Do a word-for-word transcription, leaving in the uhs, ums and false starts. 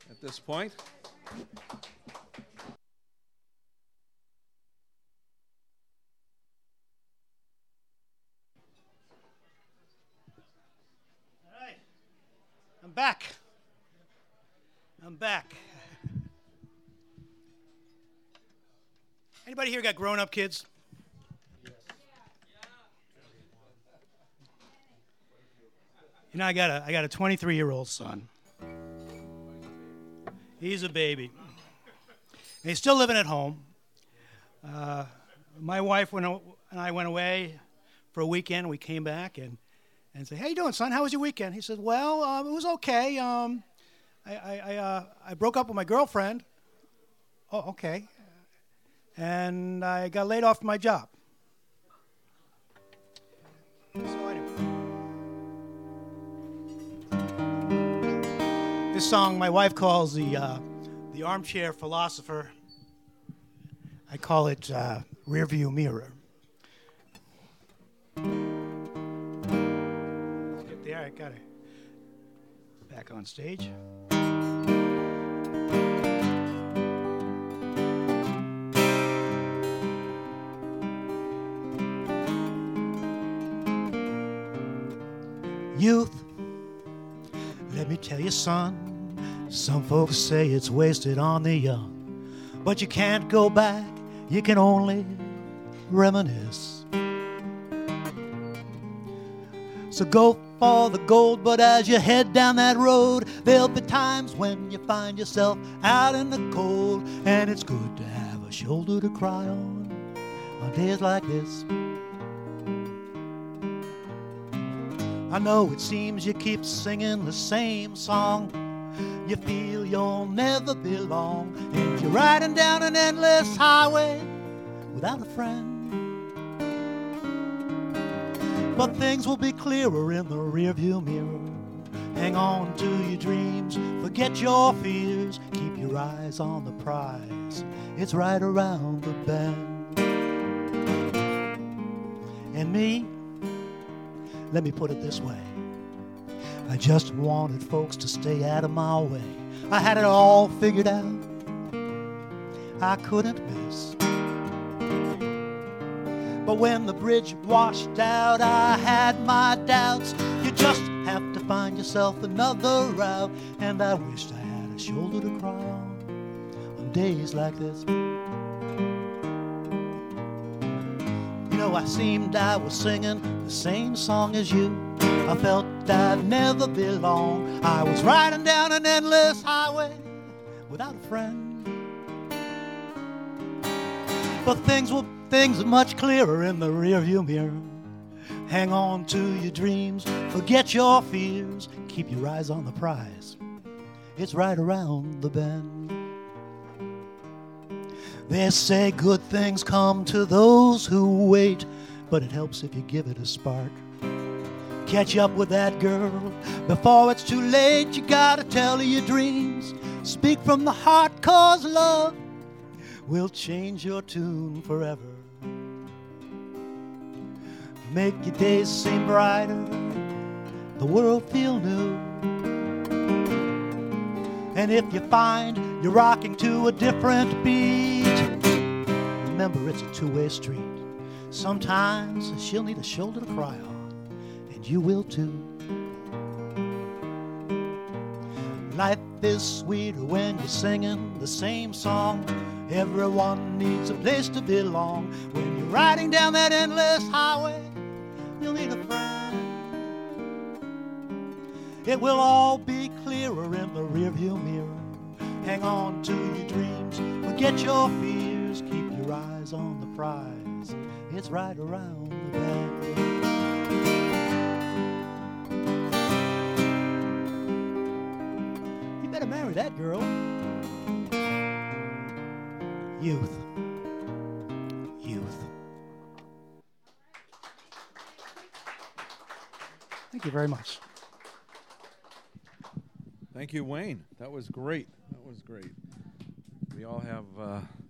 at this point. All right, I'm back. I'm back. Anybody here got grown-up kids? You know, I got a I got a twenty-three-year-old son. He's a baby. And he's still living at home. Uh, my wife went, and I went away for a weekend. We came back and and said, "How you doing, son? How was your weekend?" He said, "Well, um, it was okay. Um, I I I, uh, I broke up with my girlfriend." Oh, okay. And I got laid off from my job. So anyway. This song my wife calls the uh, the armchair philosopher. I call it uh, Rearview Mirror. Let's get there. I got it. Back on stage. Youth, let me tell you, son, some folks say it's wasted on the young, but you can't go back, you can only reminisce. So go for the gold, but as you head down that road, there'll be times when you find yourself out in the cold, and it's good to have a shoulder to cry on on days like this. I know it seems you keep singing the same song. You feel you'll never belong, and you're riding down an endless highway without a friend. But things will be clearer in the rearview mirror. Hang on to your dreams, forget your fears, keep your eyes on the prize. It's right around the bend. And me, let me put it this way. I just wanted folks to stay out of my way. I had it all figured out. I couldn't miss. But when the bridge washed out, I had my doubts. You just have to find yourself another route. And I wished I had a shoulder to cry on on days like this. You know, I seemed I was singing the same song as you. I felt I'd never belong. I was riding down an endless highway without a friend. But things will things are much clearer in the rearview mirror. Hang on to your dreams, forget your fears, keep your eyes on the prize. It's right around the bend. They say good things come to those who wait, but it helps if you give it a spark. Catch up with that girl before it's too late. You gotta tell her your dreams. Speak from the heart, cause love will change your tune forever. Make your days seem brighter, the world feel new. And if you find you're rocking to a different beat, remember it's a two-way street. Sometimes she'll need a shoulder to cry on. You will too. Life is sweeter when you're singing the same song. Everyone needs a place to belong. When you're riding down that endless highway, you'll need a friend. It will all be clearer in the rearview mirror. Hang on to your dreams, forget your fears, keep your eyes on the prize. It's right around the bend. Better marry that girl. Youth. Youth. Thank you very much. Thank you, Wayne. That was great. That was great. We all have uh